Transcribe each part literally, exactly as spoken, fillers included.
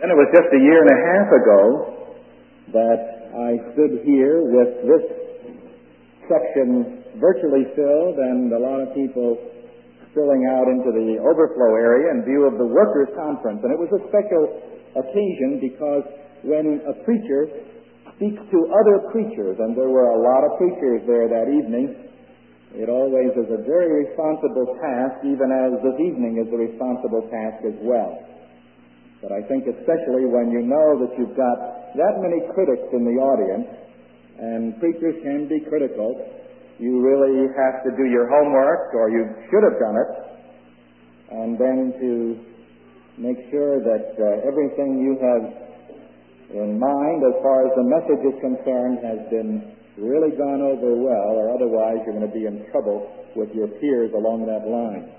And it was just a year and a half ago that I stood here with this section virtually filled and a lot of people spilling out into the overflow area in view of the workers' conference. And it was a special occasion because when a preacher speaks to other preachers, and there were a lot of preachers there that evening, it always is a very responsible task, even as this evening is a responsible task as well. But I think especially when you know that you've got that many critics in the audience, and preachers can be critical, you really have to do your homework, or you should have done it, and then to make sure that uh, everything you have in mind as far as the message is concerned has been really gone over well, or otherwise you're going to be in trouble with your peers along that line.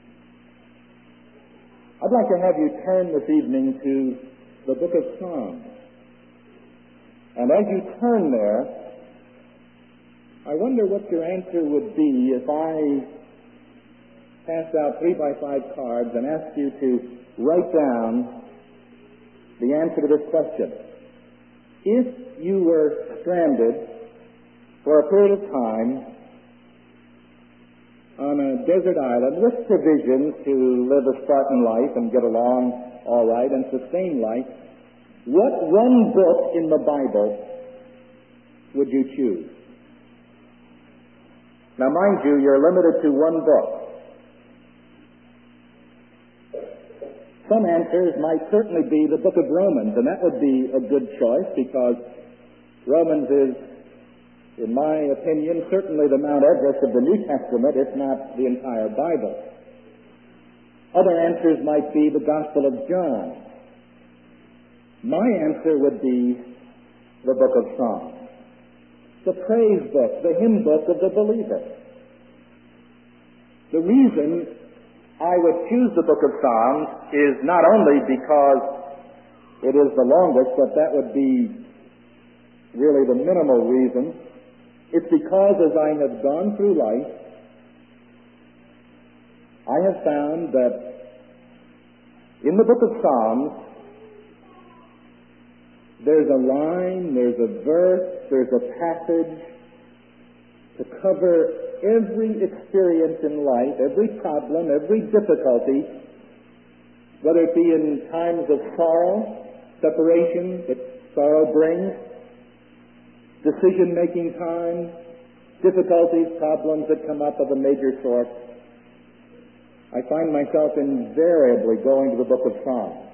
I'd like to have you turn this evening to the book of Psalms. And as you turn there, I wonder what your answer would be if I passed out three by five cards and asked you to write down the answer to this question. If you were stranded for a period of time on a desert island with provisions to live a Spartan life and get along all right and sustain life, what one book in the Bible would you choose? Now, mind you, you're limited to one book. Some answers might certainly be the book of Romans, and that would be a good choice because Romans is, in my opinion, certainly the Mount Everest of the New Testament, if not the entire Bible. Other answers might be the Gospel of John. My answer would be the book of Psalms, the praise book, the hymn book of the believer. The reason I would choose the book of Psalms is not only because it is the longest, but that would be really the minimal reason. It's because as I have gone through life, I have found that in the book of Psalms, there's a line, there's a verse, there's a passage to cover every experience in life, every problem, every difficulty, whether it be in times of sorrow, separation that sorrow brings, decision-making time, difficulties, problems that come up of a major sort. I find myself invariably going to the book of Psalms.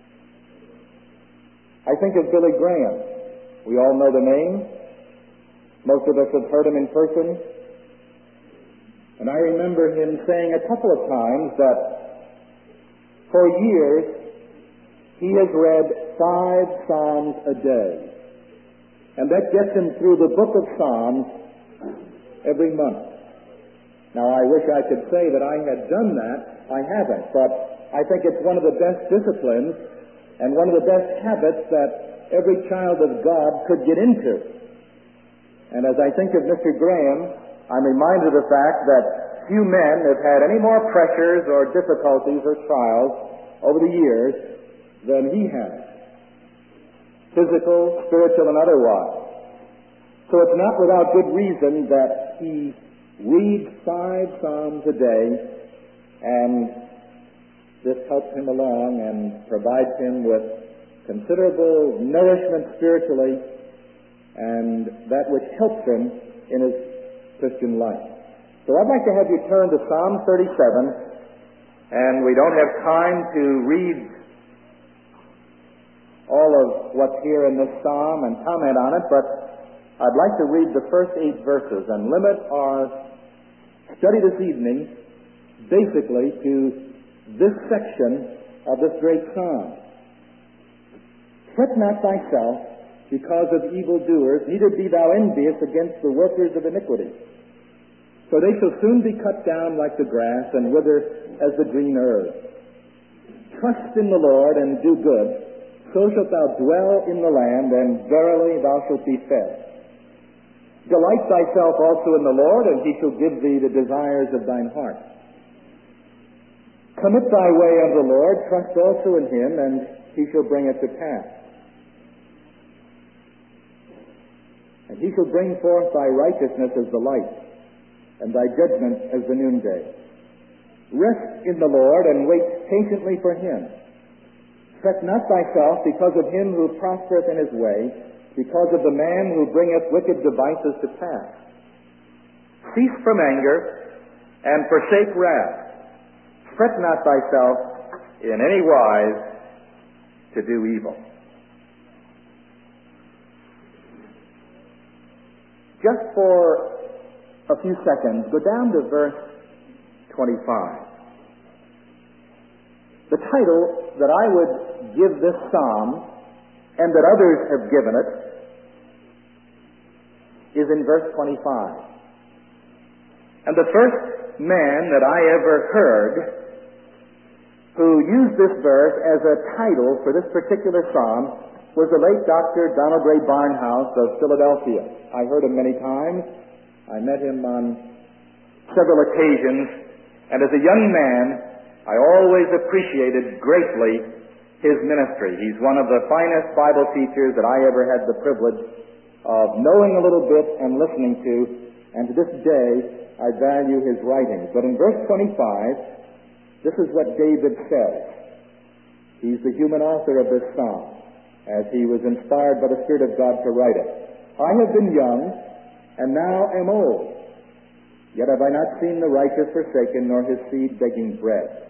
I think of Billy Graham. We all know the name. Most of us have heard him in person. And I remember him saying a couple of times that for years he has read five Psalms a day. And that gets him through the book of Psalms every month. Now, I wish I could say that I had done that. I haven't. But I think it's one of the best disciplines and one of the best habits that every child of God could get into. And as I think of Mister Graham, I'm reminded of the fact that few men have had any more pressures or difficulties or trials over the years than he has. Physical, spiritual, and otherwise. So it's not without good reason that he reads five Psalms a day, and this helps him along and provides him with considerable nourishment spiritually and that which helps him in his Christian life. So I'd like to have you turn to Psalm thirty-seven, and we don't have time to read all of what's here in this psalm and comment on it, but I'd like to read the first eight verses and limit our study this evening basically to this section of this great psalm. Fret not thyself because of evildoers, neither be thou envious against the workers of iniquity. For they shall soon be cut down like the grass and wither as the green herb. Trust in the Lord and do good, so shalt thou dwell in the land, and verily thou shalt be fed. Delight thyself also in the Lord, and he shall give thee the desires of thine heart. Commit thy way unto the Lord, trust also in him, and he shall bring it to pass. And he shall bring forth thy righteousness as the light, and thy judgment as the noonday. Rest in the Lord, and wait patiently for him. Fret not thyself because of him who prospereth in his way, because of the man who bringeth wicked devices to pass. Cease from anger, and forsake wrath. Fret not thyself in any wise to do evil. Just for a few seconds, go down to verse twenty-five. The title that I would give this psalm, and that others have given it, is in verse twenty-five. And the first man that I ever heard who used this verse as a title for this particular psalm was the late Doctor Donald Ray Barnhouse of Philadelphia. I heard him many times. I met him on several occasions, and as a young man, I always appreciated greatly his ministry. He's one of the finest Bible teachers that I ever had the privilege of knowing a little bit and listening to, and to this day, I value his writings. But in verse twenty-five, this is what David says. He's the human author of this psalm, as he was inspired by the Spirit of God to write it. I have been young, and now am old. Yet have I not seen the righteous forsaken, nor his seed begging bread.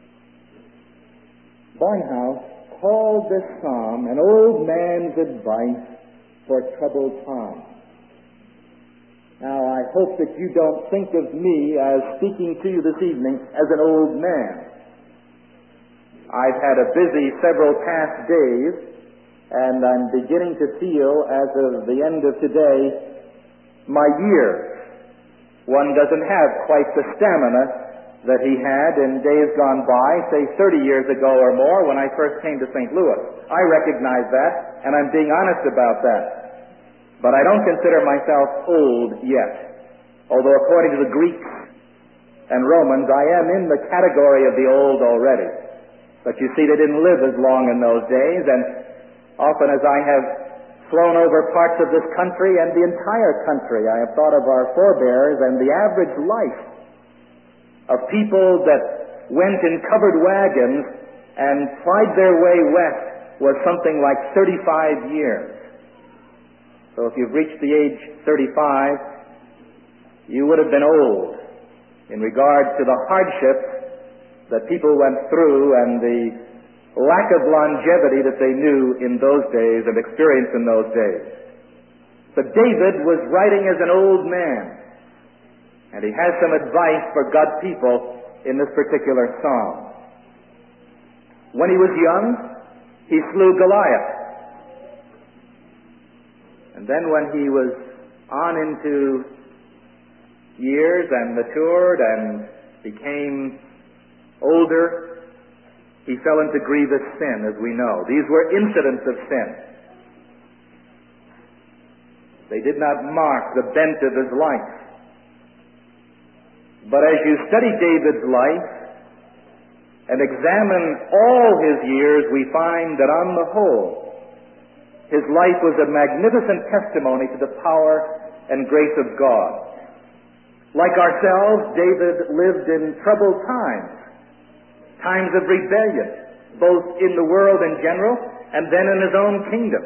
Barnhouse called this psalm an old man's advice for troubled times. Now, I hope that you don't think of me as speaking to you this evening as an old man. I've had a busy several past days, and I'm beginning to feel, as of the end of today, my years. One doesn't have quite the stamina that he had in days gone by, say thirty years ago or more, when I first came to Saint Louis. I recognize that, and I'm being honest about that. But I don't consider myself old yet, although according to the Greeks and Romans, I am in the category of the old already. But you see, they didn't live as long in those days, and often as I have flown over parts of this country and the entire country, I have thought of our forebears and the average life of people that went in covered wagons and plied their way west was something like thirty-five years. So if you've reached the age thirty-five, you would have been old in regard to the hardships that people went through and the lack of longevity that they knew in those days and experienced in those days. But David was writing as an old man, and he has some advice for God's people in this particular psalm. When he was young, he slew Goliath. And then when he was on into years and matured and became older, he fell into grievous sin, as we know. These were incidents of sin. They did not mark the bent of his life. But as you study David's life and examine all his years, we find that on the whole, his life was a magnificent testimony to the power and grace of God. Like ourselves, David lived in troubled times, times of rebellion, both in the world in general and then in his own kingdom.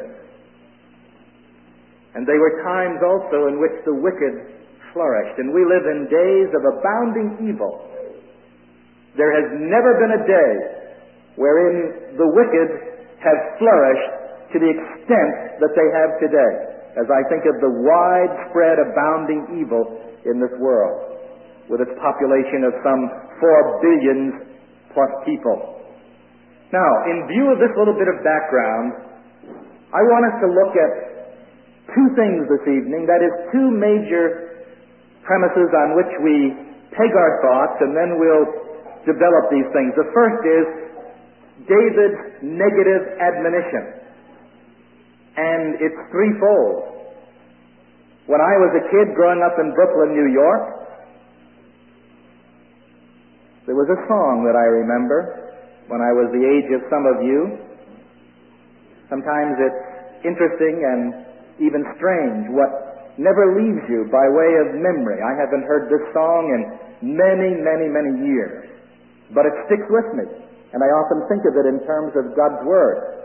And they were times also in which the wicked flourished. And we live in days of abounding evil. There has never been a day wherein the wicked have flourished to the extent that they have today, as I think of the widespread abounding evil in this world, with its population of some four billion plus people. Now, in view of this little bit of background, I want us to look at two things this evening, that is, two major premises on which we peg our thoughts, and then we'll develop these things. The first is David's negative admonition. And it's threefold. When I was a kid growing up in Brooklyn, New York, There was a song that I remember when I was the age of some of you. Sometimes it's interesting and even strange what never leaves you by way of memory. I haven't heard this song in many, many, many years, but it sticks with me, and I often think of it in terms of God's Word.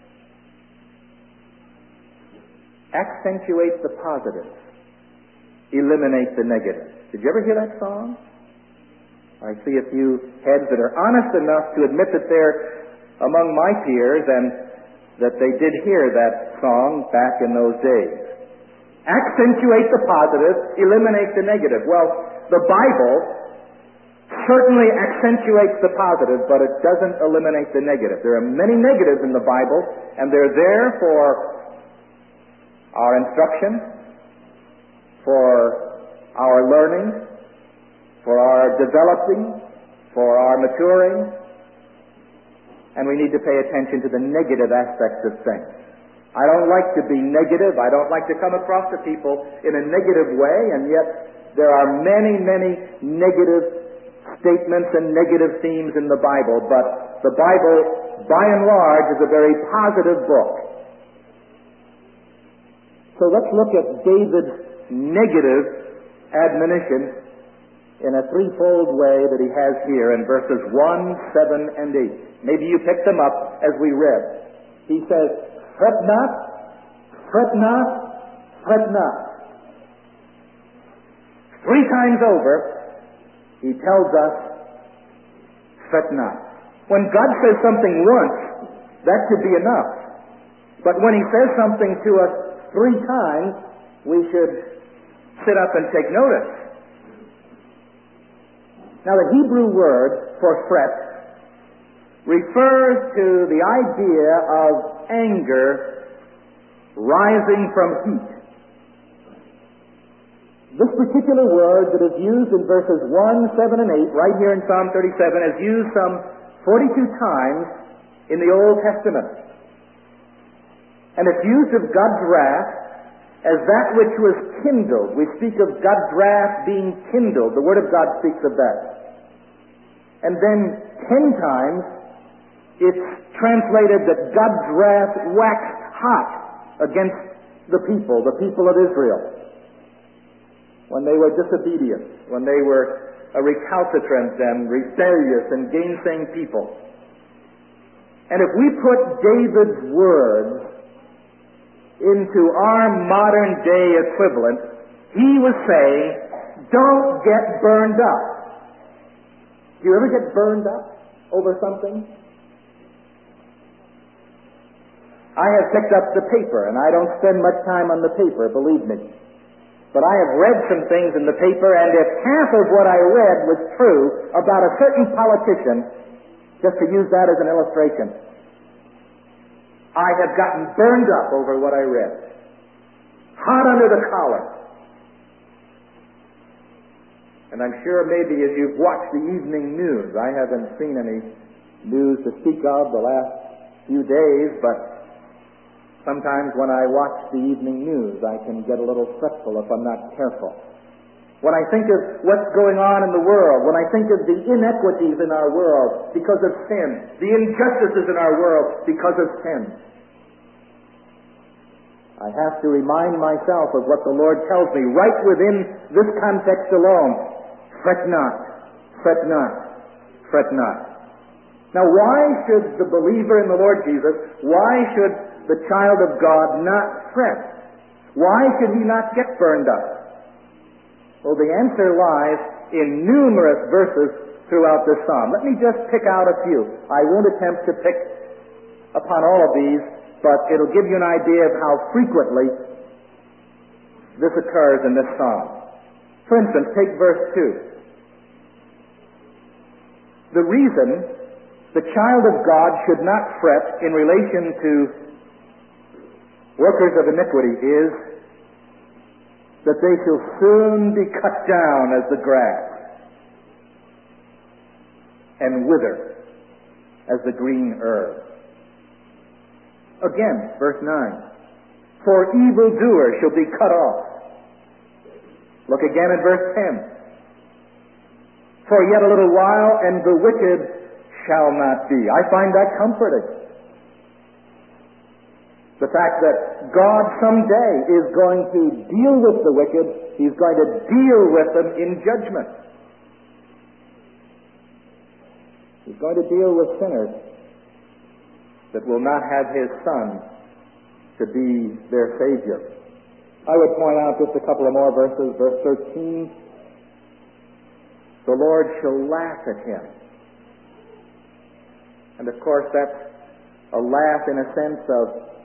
Accentuate the positive, eliminate the negative. Did you ever hear that song? I see a few heads that are honest enough to admit that they're among my peers and that they did hear that song back in those days. Accentuate the positive, eliminate the negative. Well, the Bible certainly accentuates the positive, but it doesn't eliminate the negative. There are many negatives in the Bible, and they're there for our instruction, for our learning, for our developing, for our maturing, and we need to pay attention to the negative aspects of things. I don't like to be negative. I don't like to come across to people in a negative way, and yet there are many, many negative statements and negative themes in the Bible, but the Bible, by and large, is a very positive book. So let's look at David's negative admonition in a threefold way that he has here in verses one, seven, and eight. Maybe you picked them up as we read. He says, fret not, fret not, fret not. Three times over, he tells us, fret not. When God says something once, that could be enough. But when he says something to us three times, we should sit up and take notice. Now, the Hebrew word for fret refers to the idea of anger rising from heat. This particular word that is used in verses one, seven, and eight, right here in Psalm thirty-seven, is used some forty-two times in the Old Testament. And it's used of God's wrath as that which was kindled. We speak of God's wrath being kindled. The Word of God speaks of that. And then ten times it's translated that God's wrath waxed hot against the people, the people of Israel, when they were disobedient, when they were a recalcitrant and rebellious and gainsaying people. And if we put David's words into our modern day equivalent, he was saying, don't get burned up. Do you ever get burned up over something? I have picked up the paper, and I don't spend much time on the paper, believe me. But I have read some things in the paper, and if half of what I read was true about a certain politician, just to use that as an illustration, I have gotten burned up over what I read. Hot under the collar. And I'm sure maybe as you've watched the evening news, I haven't seen any news to speak of the last few days, but sometimes when I watch the evening news, I can get a little fretful if I'm not careful. When I think of what's going on in the world, when I think of the inequities in our world because of sin, the injustices in our world because of sin, I have to remind myself of what the Lord tells me right within this context alone. Fret not, fret not, fret not. Now, why should the believer in the Lord Jesus, why should the child of God not fret? Why should he not get burned up? Well, the answer lies in numerous verses throughout this psalm. Let me just pick out a few. I won't attempt to pick upon all of these, but it'll give you an idea of how frequently this occurs in this psalm. For instance, take verse two. The reason the child of God should not fret in relation to workers of iniquity is that they shall soon be cut down as the grass and wither as the green herb. Again, verse nine. For evildoers shall be cut off. Look again at verse ten. for yet a little while, and the wicked shall not be. I find that comforting. The fact that God someday is going to deal with the wicked, He's going to deal with them in judgment. He's going to deal with sinners that will not have His Son to be their Savior. I would point out just a couple of more verses. Verse thirteen, the Lord shall laugh at him. And of course that's a laugh in a sense of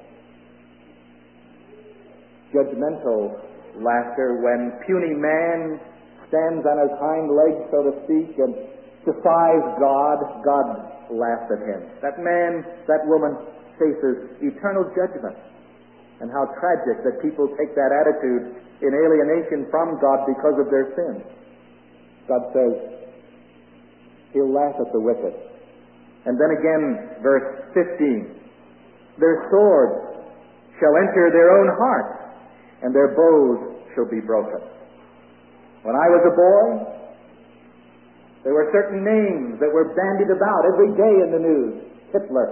judgmental laughter when puny man stands on his hind legs, so to speak, and defies God. God laughs at him. That man, that woman faces eternal judgment. And how tragic that people take that attitude in alienation from God because of their sin. God says, He'll laugh at the wicked. And then again, verse fifteen, their swords shall enter their own hearts, and their bows shall be broken. When I was a boy, there were certain names that were bandied about every day in the news. Hitler,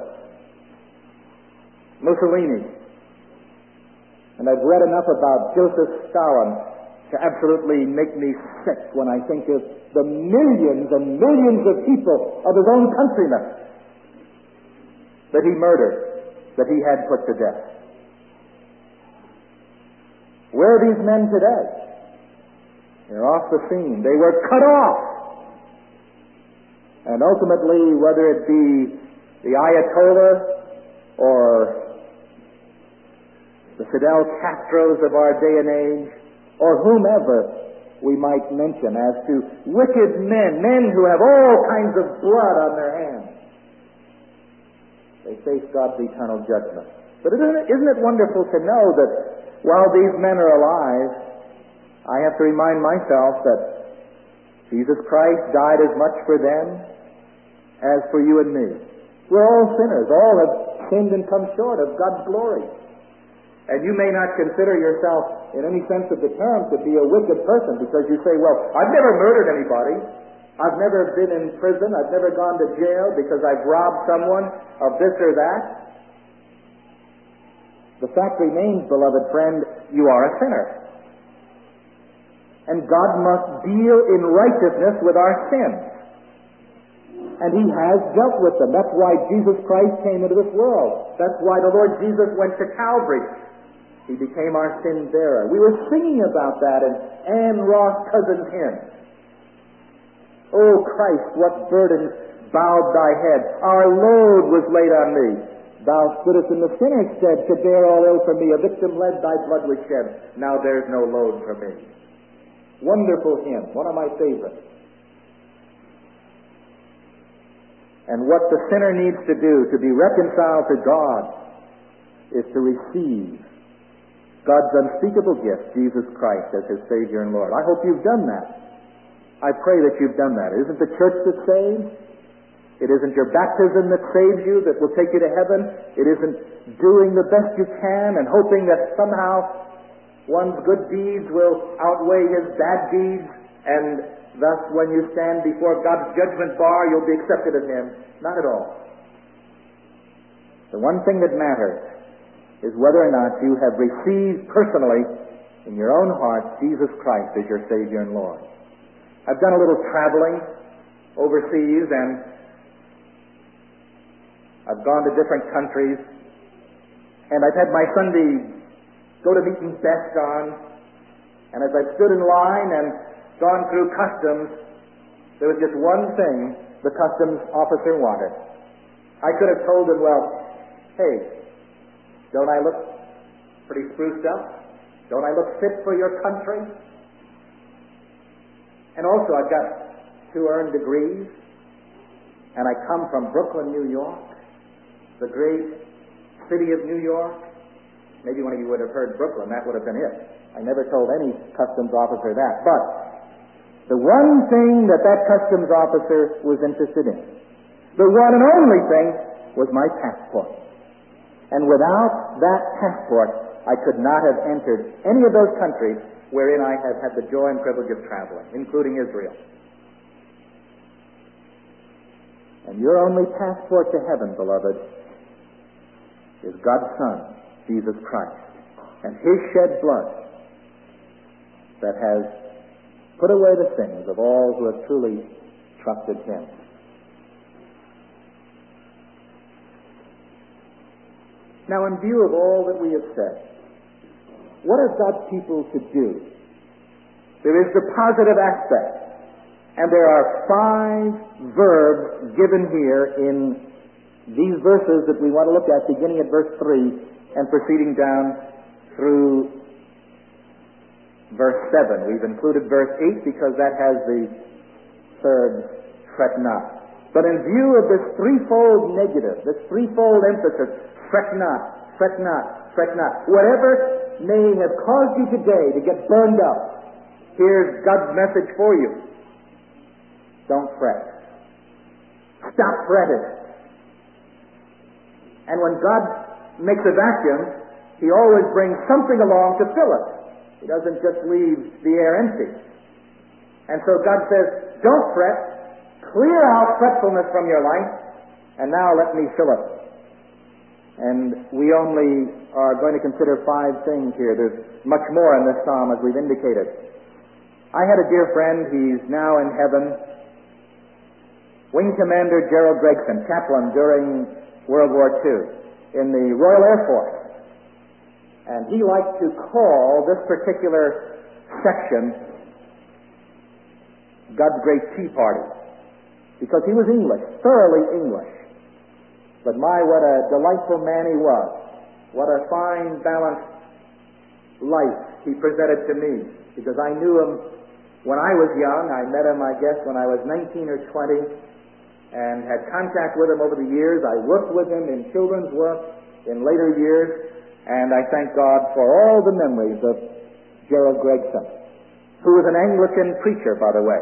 Mussolini, and I've read enough about Joseph Stalin to absolutely make me sick when I think of the millions and millions of people of his own countrymen that he murdered, that he had put to death. Where are these men today? They're off the scene. They were cut off. And ultimately, whether it be the Ayatollah or the Fidel Castros of our day and age, or whomever we might mention as to wicked men, men who have all kinds of blood on their hands, they face God's eternal judgment. But isn't it, isn't it wonderful to know that while these men are alive, I have to remind myself that Jesus Christ died as much for them as for you and me. We're all sinners. All have sinned and come short of God's glory. And you may not consider yourself, in any sense of the term, to be a wicked person because you say, well, I've never murdered anybody. I've never been in prison. I've never gone to jail because I've robbed someone of this or that. The fact remains, beloved friend, you are a sinner. And God must deal in righteousness with our sins. And He has dealt with them. That's why Jesus Christ came into this world. That's why the Lord Jesus went to Calvary. He became our sin bearer. We were singing about that in Ann Ross Cousins' hymn. Oh Christ, what burden bowed thy head. Our load was laid on thee. Thou stoodest in the sinner's stead to bear all ill for me. A victim led, thy blood was shed. Now there's no load for me. Wonderful hymn, one of my favorites. And what the sinner needs to do to be reconciled to God is to receive God's unspeakable gift, Jesus Christ, as His Savior and Lord. I hope you've done that. I pray that you've done that. It isn't the church that saves. It isn't your baptism that saves you, that will take you to heaven. It isn't doing the best you can and hoping that somehow one's good deeds will outweigh his bad deeds, and thus when you stand before God's judgment bar, you'll be accepted of Him. Not at all. The one thing that matters is whether or not you have received personally in your own heart Jesus Christ as your Savior and Lord. I've done a little traveling overseas, and I've gone to different countries, and I've had my Sunday go to meeting best on, and as I stood in line and gone through customs, there was just one thing the customs officer wanted. I could have told him, well, hey, don't I look pretty spruced up? Don't I look fit for your country? And also I've got two earned degrees, and I come from Brooklyn, New York, the great city of New York. Maybe one of you would have heard Brooklyn. That would have been it. I never told any customs officer that. But the one thing that that customs officer was interested in, the one and only thing, was my passport. And without that passport, I could not have entered any of those countries wherein I have had the joy and privilege of traveling, including Israel. And your only passport to heaven, beloved, is God's Son, Jesus Christ, and His shed blood that has put away the sins of all who have truly trusted Him. Now, in view of all that we have said, what are God's people to do? There is the positive aspect, and there are five verbs given here in these verses that we want to look at, beginning at verse three and proceeding down through verse seven. We've included verse eight because that has the third fret not. But in view of this threefold negative, this threefold emphasis, fret not, fret not, fret not, whatever may have caused you today to get burned up, here's God's message for you. Don't fret. Stop fretting. And when God makes a vacuum, He always brings something along to fill it. He doesn't just leave the air empty. And so God says, don't fret. Clear out fretfulness from your life, and now let me fill it. And we only are going to consider five things here. There's much more in this psalm, as we've indicated. I had a dear friend, he's now in heaven, Wing Commander Gerald Gregson, chaplain during World War Two in the Royal Air Force. And he liked to call this particular section God's Great Tea Party, because he was English, thoroughly English. But my, what a delightful man he was. What a fine, balanced life he presented to me, because I knew him when I was young. I met him, I guess, when I was nineteen or twenty, and had contact with him over the years. I worked with him in children's work in later years, and I thank God for all the memories of Gerald Gregson, who was an Anglican preacher, by the way.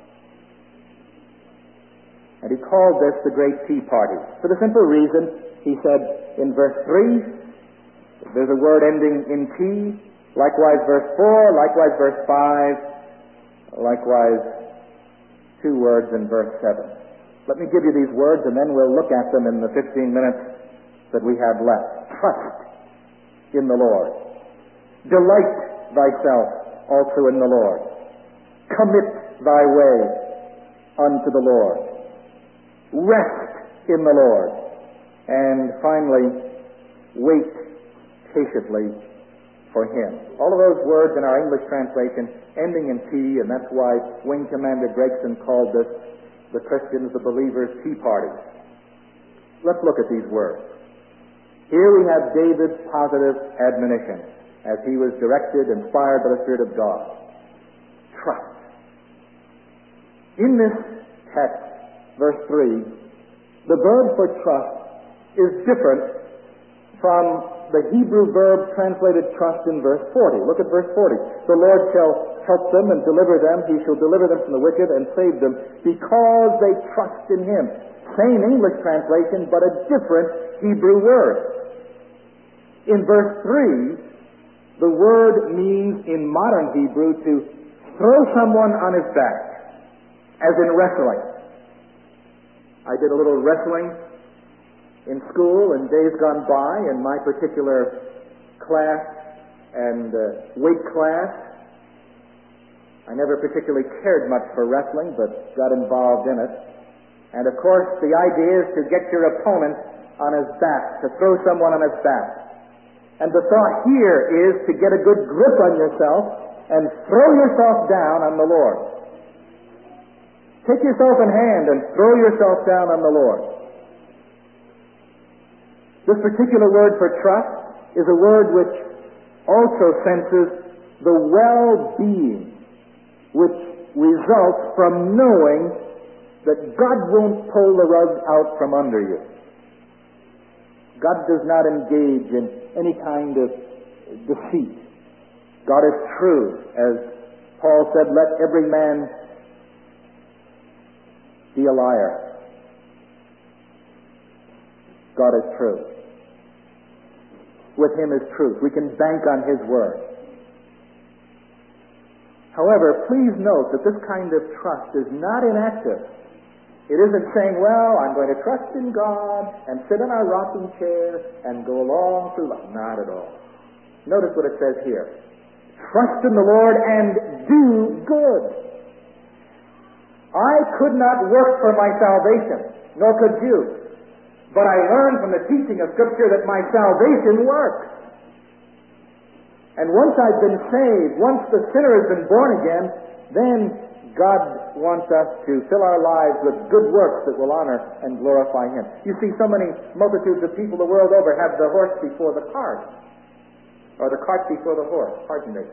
And he called this the Great Tea Party, for the simple reason, he said in verse three, there's a word ending in T, likewise verse four, likewise verse five, likewise two words in verse seven. Let me give you these words, and then we'll look at them in the fifteen minutes that we have left. Trust in the Lord. Delight thyself also in the Lord. Commit thy way unto the Lord. Rest in the Lord. And finally, wait patiently for Him. All of those words in our English translation ending in T, and that's why Wing Commander Gregson called this, the Christians, the believers, Tea Party. Let's look at these words. Here we have David's positive admonition as he was directed, inspired by the Spirit of God. Trust. In this text, verse three, the verb for trust is different from the Hebrew verb translated trust in verse forty. Look at verse forty. The Lord shall help them and deliver them. He shall deliver them from the wicked and save them because they trust in Him. Same English translation, but a different Hebrew word. In verse three, the word means in modern Hebrew to throw someone on his back, as in wrestling. I did a little wrestling in school in days gone by in my particular class and uh, weight class. I never particularly cared much for wrestling, but got involved in it. And of course, the idea is to get your opponent on his back, to throw someone on his back. And the thought here is to get a good grip on yourself and throw yourself down on the Lord. Take yourself in hand and throw yourself down on the Lord. This particular word for trust is a word which also senses the well-being which results from knowing that God won't pull the rug out from under you. God does not engage in any kind of deceit. God is true. As Paul said, let every man be a liar. God is true. With Him is truth. We can bank on His word. However, please note that this kind of trust is not inactive. It isn't saying, well, I'm going to trust in God and sit in our rocking chair and go along through life. Not at all. Notice what it says here. Trust in the Lord and do good. I could not work for my salvation, nor could you. But I learned from the teaching of Scripture that my salvation works. And once I've been saved, once the sinner has been born again, then God wants us to fill our lives with good works that will honor and glorify Him. You see, so many multitudes of people the world over have the horse before the cart, or the cart before the horse, pardon me.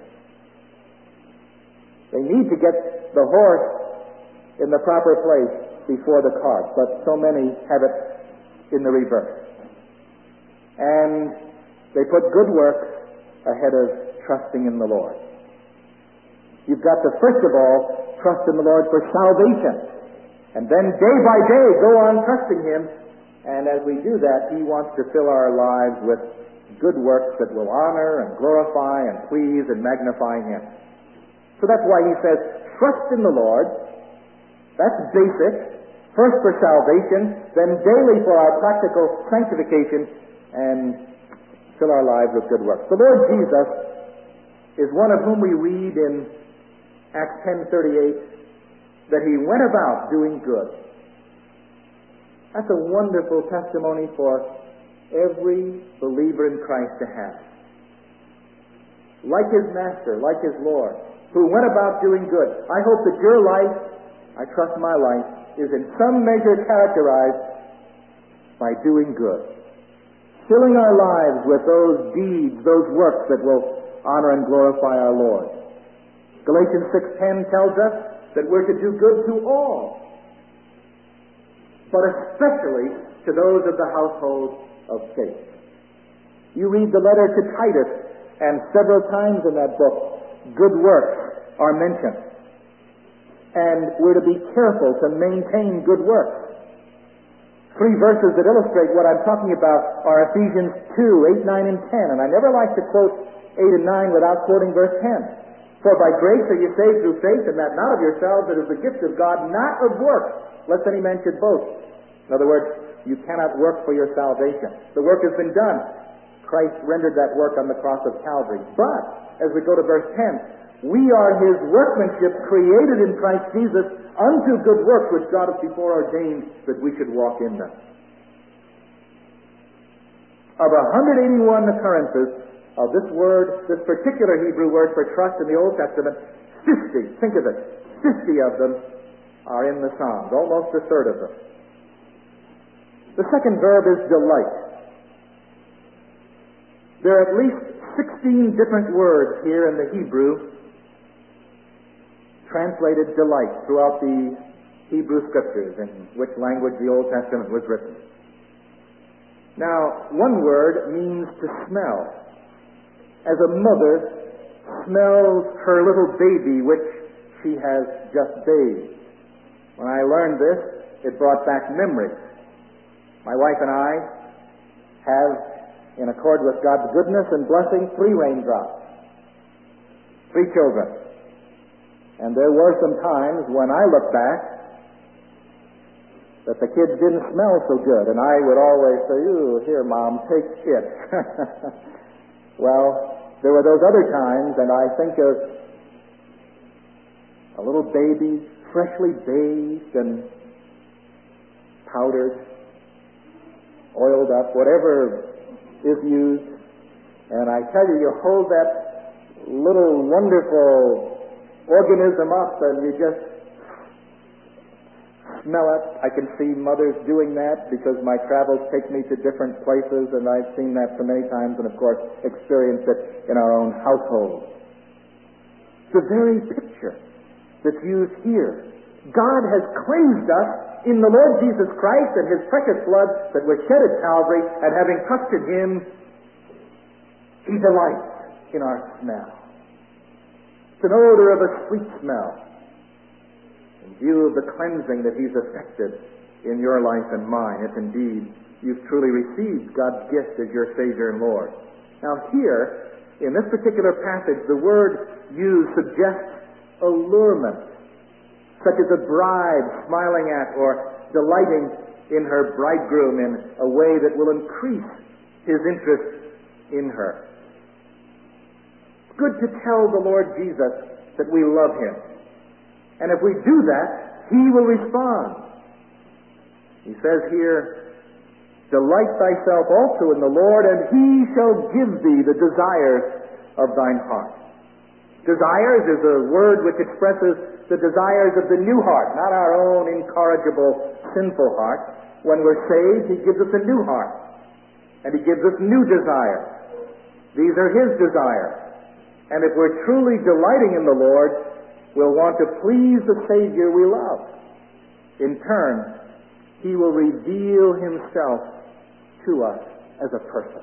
They need to get the horse in the proper place before the cart, but so many have it in the reverse. And they put good works ahead of trusting in the Lord. You've got to, first of all, trust in the Lord for salvation. And then day by day go on trusting Him. And as we do that, He wants to fill our lives with good works that will honor and glorify and please and magnify Him. So that's why He says, trust in the Lord. That's basic. First for salvation, then daily for our practical sanctification, and fill our lives with good works. The Lord Jesus is one of whom we read in Acts ten thirty-eight that He went about doing good. That's a wonderful testimony for every believer in Christ to have. Like His Master, like His Lord, who went about doing good. I hope that your life, I trust my life, is in some measure characterized by doing good. Filling our lives with those deeds, those works that will honor and glorify our Lord. Galatians six ten tells us that we're to do good to all, but especially to those of the household of faith. You read the letter to Titus, and several times in that book, good works are mentioned. And we're to be careful to maintain good works. Three verses that illustrate what I'm talking about are Ephesians two, eight, nine, and ten. And I never like to quote eight and nine without quoting verse ten. For by grace are you saved through faith, and that not of yourselves, it is the gift of God, not of works, lest any man should boast. In other words, you cannot work for your salvation. The work has been done. Christ rendered that work on the cross of Calvary. But, as we go to verse ten, we are His workmanship, created in Christ Jesus unto good works, which God has before ordained that we should walk in them. Of one hundred eighty-one occurrences of this word, this particular Hebrew word for trust in the Old Testament, fifty, think of it, fifty of them are in the Psalms, almost a third of them. The second verb is delight. There are at least sixteen different words here in the Hebrew translated delight throughout the Hebrew Scriptures, in which language the Old Testament was written. Now, one word means to smell. As a mother smells her little baby which she has just bathed. When I learned this, it brought back memories. My wife and I have, in accord with God's goodness and blessing, three raindrops, three children. And there were some times when I look back that the kids didn't smell so good, and I would always say, "Ooh, here, Mom, take it." Well, there were those other times, and I think of a little baby, freshly bathed and powdered, oiled up, whatever is used, and I tell you, you hold that little wonderful organism up and you just smell it. I can see mothers doing that because my travels take me to different places, and I've seen that so many times and, of course, experienced it in our own household. The very picture that's used here. God has cleansed us in the Lord Jesus Christ and His precious blood that was shed at Calvary, and having trusted Him, He delights in our smell. It's an odor of a sweet smell. In view of the cleansing that He's effected in your life and mine, if indeed you've truly received God's gift as your Savior and Lord. Now here, in this particular passage, the word used suggests allurement, such as a bride smiling at or delighting in her bridegroom in a way that will increase his interest in her. It's good to tell the Lord Jesus that we love him. And if we do that, he will respond. He says here, delight thyself also in the Lord, and he shall give thee the desires of thine heart. Desires is a word which expresses the desires of the new heart, not our own incorrigible, sinful heart. When we're saved, he gives us a new heart, and he gives us new desires. These are his desires. And if we're truly delighting in the Lord, we'll want to please the Savior we love. In turn, he will reveal himself to us as a person.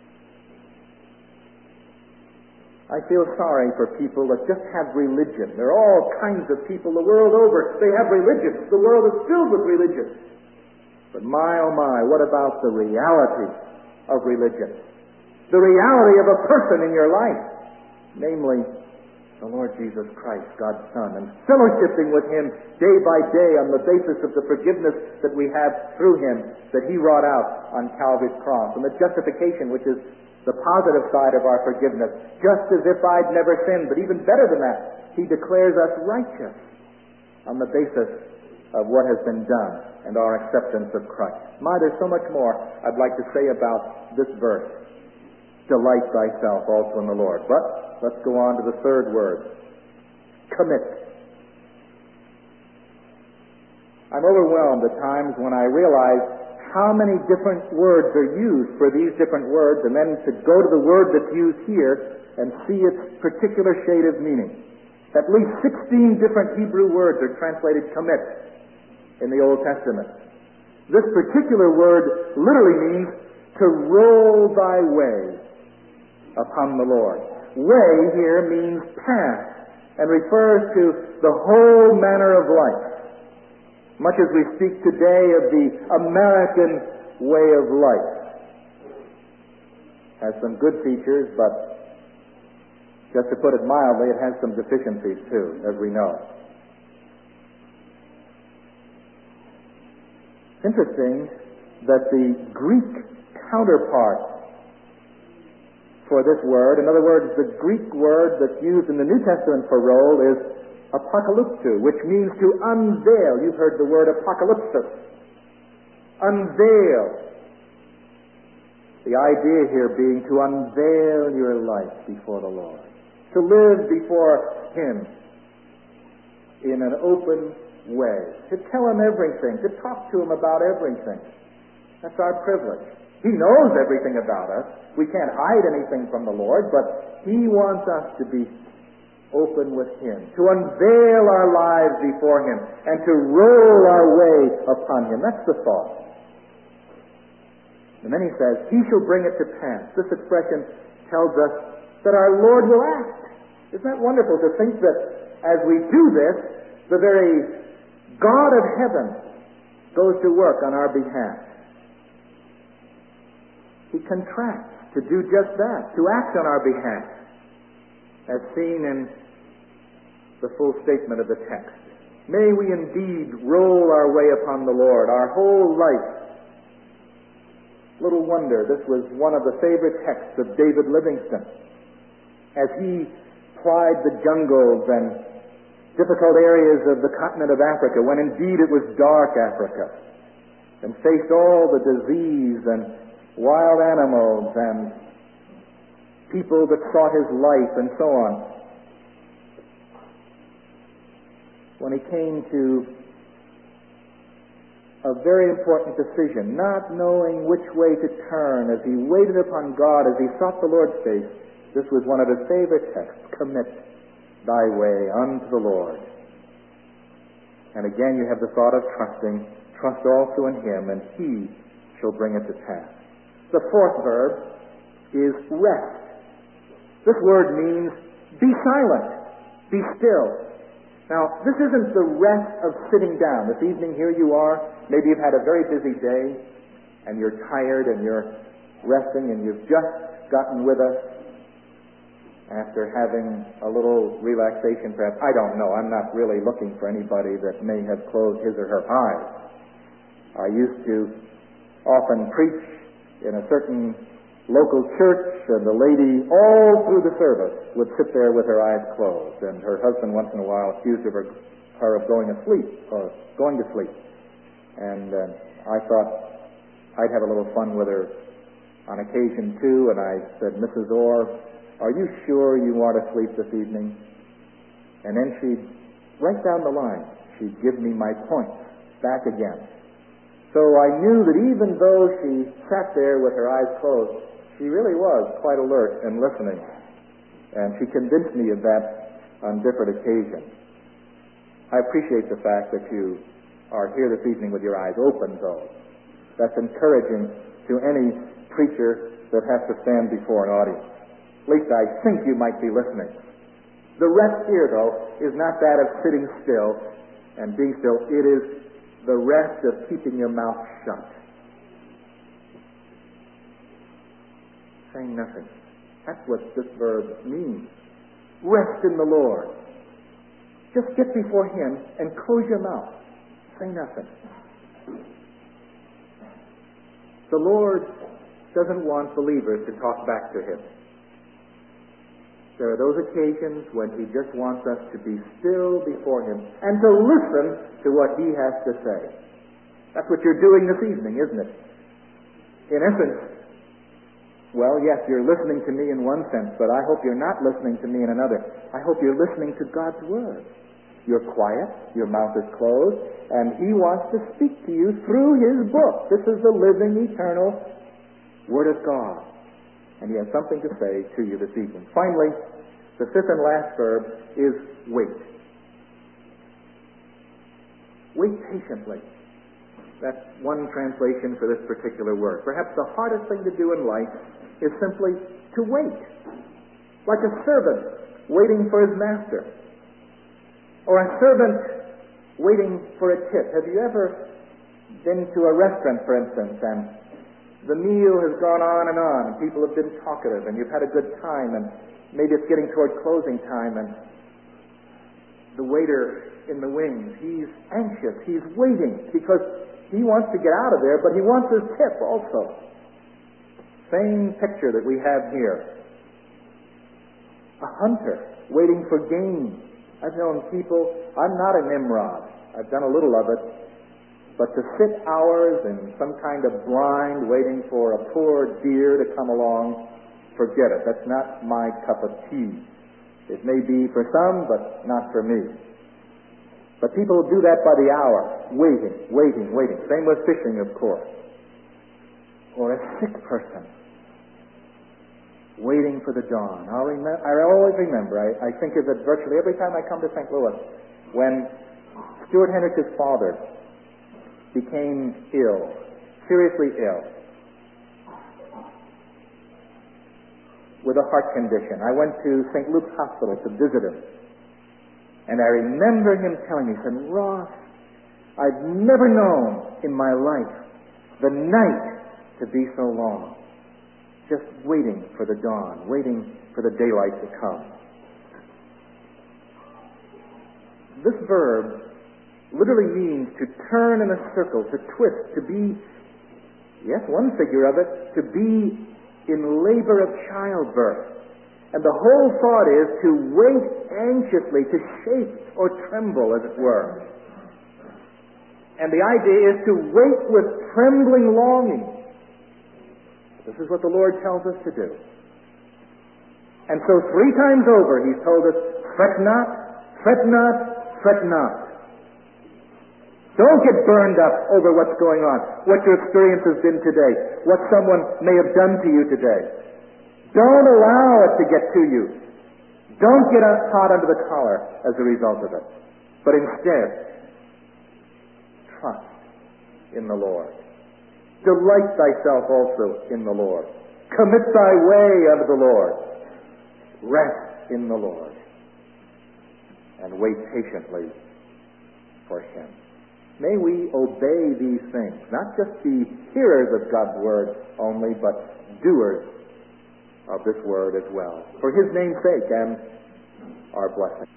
I feel sorry for people that just have religion. There are all kinds of people the world over. They have religion. The world is filled with religion. But my, oh my, what about the reality of religion? The reality of a person in your life. Namely, the Lord Jesus Christ, God's Son, and fellowshipping with him day by day on the basis of the forgiveness that we have through him that he wrought out on Calvary's cross, and the justification, which is the positive side of our forgiveness, just as if I'd never sinned. But even better than that, he declares us righteous on the basis of what has been done and our acceptance of Christ. My, there's so much more I'd like to say about this verse. Delight thyself also in the Lord. But let's go on to the third word. Commit. I'm overwhelmed at times when I realize how many different words are used for these different words, and then to go to the word that's used here and see its particular shade of meaning. At least sixteen different Hebrew words are translated commit in the Old Testament. This particular word literally means to roll thy way upon the Lord. Way here means path and refers to the whole manner of life. Much as we speak today of the American way of life. Has some good features, but just to put it mildly, it has some deficiencies too, as we know. Interesting that the Greek counterpart for this word, in other words, the Greek word that's used in the New Testament for roll is apocalypto, which means to unveil. You've heard the word apocalypsis. Unveil. The idea here being to unveil your life before the Lord. To live before him in an open way. To tell him everything. To talk to him about everything. That's our privilege. He knows everything about us. We can't hide anything from the Lord, but he wants us to be open with him, to unveil our lives before him, and to roll our way upon him. That's the thought. And then he says, he shall bring it to pass. This expression tells us that our Lord will act. Isn't that wonderful to think that as we do this, the very God of heaven goes to work on our behalf. He contracts to do just that, to act on our behalf, as seen in the full statement of the text. May we indeed roll our way upon the Lord, our whole life. Little wonder, this was one of the favorite texts of David Livingstone, as he plied the jungles and difficult areas of the continent of Africa, when indeed it was dark Africa, and faced all the disease and wild animals and people that sought his life and so on. When he came to a very important decision, not knowing which way to turn, as he waited upon God, as he sought the Lord's face, this was one of his favorite texts, commit thy way unto the Lord. And again you have the thought of trusting, trust also in him, and he shall bring it to pass. The fourth verb is rest. This word means be silent, be still. Now, this isn't the rest of sitting down. This evening here you are. Maybe you've had a very busy day and you're tired and you're resting and you've just gotten with us after having a little relaxation perhaps. I don't know. I'm not really looking for anybody that may have closed his or her eyes. I used to often preach in a certain local church, and the lady all through the service would sit there with her eyes closed, and her husband once in a while accused of her, her of going asleep, or going to sleep. And uh, I thought I'd have a little fun with her on occasion too, and I said, "Missus Orr, are you sure you want to sleep this evening?" And then she'd, right down the line, she'd give me my points back again. So I knew that even though she sat there with her eyes closed, she really was quite alert and listening. And she convinced me of that on different occasions. I appreciate the fact that you are here this evening with your eyes open, though. That's encouraging to any preacher that has to stand before an audience. At least I think you might be listening. The rest here, though, is not that of sitting still and being still. It is the rest of keeping your mouth shut. Saying nothing. That's what this verb means. Rest in the Lord. Just get before Him and close your mouth. Say nothing. The Lord doesn't want believers to talk back to Him. There are those occasions when He just wants us to be still before Him and to listen to what He has to say. That's what you're doing this evening, isn't it? In essence, well, yes, you're listening to me in one sense, but I hope you're not listening to me in another. I hope you're listening to God's Word. You're quiet, your mouth is closed, and He wants to speak to you through His book. This is the living, eternal Word of God. And He has something to say to you this evening. Finally, the fifth and last verb is wait. Wait patiently. That's one translation for this particular word. Perhaps the hardest thing to do in life is simply to wait. Like a servant waiting for his master. Or a servant waiting for a tip. Have you ever been to a restaurant, for instance, and the meal has gone on and on, and people have been talkative, and you've had a good time, and maybe it's getting toward closing time, and the waiter in the wings, he's anxious, he's waiting, because he wants to get out of there, but he wants his tip also. Same picture that we have here. A hunter waiting for game. I've known people, I'm not a Nimrod, I've done a little of it, but to sit hours in some kind of blind waiting for a poor deer to come along, forget it. That's not my cup of tea. It may be for some, but not for me. But people do that by the hour, waiting, waiting, waiting. Same with fishing, of course. Or a sick person, waiting for the dawn. I'll rem- I always remember, I, I think of it virtually every time I come to Saint Louis, when Stuart Hendricks' father became ill, seriously ill, with a heart condition. I went to Saint Luke's Hospital to visit him. And I remember him telling me, he said, "Ross, I've never known in my life the night to be so long. Just waiting for the dawn, waiting for the daylight to come." This verb literally means to turn in a circle, to twist, to be, yes, one figure of it, to be in labor of childbirth. And the whole thought is to wait anxiously, to shake or tremble, as it were. And the idea is to wait with trembling longing. This is what the Lord tells us to do. And so three times over He's told us, fret not, fret not, fret not. Don't get burned up over what's going on, what your experience has been today, what someone may have done to you today. Don't allow it to get to you. Don't get hot under the collar as a result of it. But instead, trust in the Lord. Delight thyself also in the Lord. Commit thy way unto the Lord. Rest in the Lord. And wait patiently for Him. May we obey these things, not just be hearers of God's Word only, but doers of this Word as well, for His name's sake and our blessing.